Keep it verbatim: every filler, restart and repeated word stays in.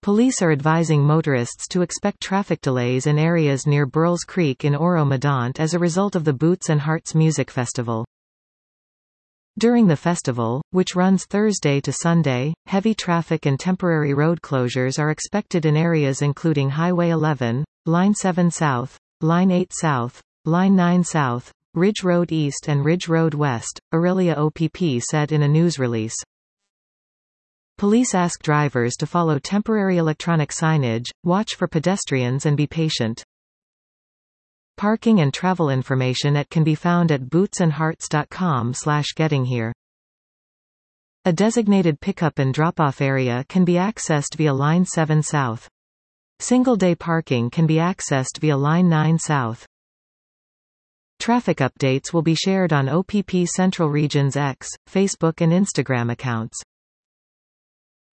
Police are advising motorists to expect traffic delays in areas near Burles Creek in Oro-Medonte as a result of the Boots and Hearts Music Festival. During the festival, which runs Thursday to Sunday, heavy traffic and temporary road closures are expected in areas including Highway eleven, Line seven South, Line eight South, Line nine South, Ridge Road East and Ridge Road West, Orillia O P P said in a news release. Police ask drivers to follow temporary electronic signage, watch for pedestrians and be patient. Parking and travel information at can be found at boots and hearts dot com slash getting here. A designated pickup and drop-off area can be accessed via Line seven South. Single-day parking can be accessed via Line nine South. Traffic updates will be shared on O P P Central Region's X, Facebook and Instagram accounts.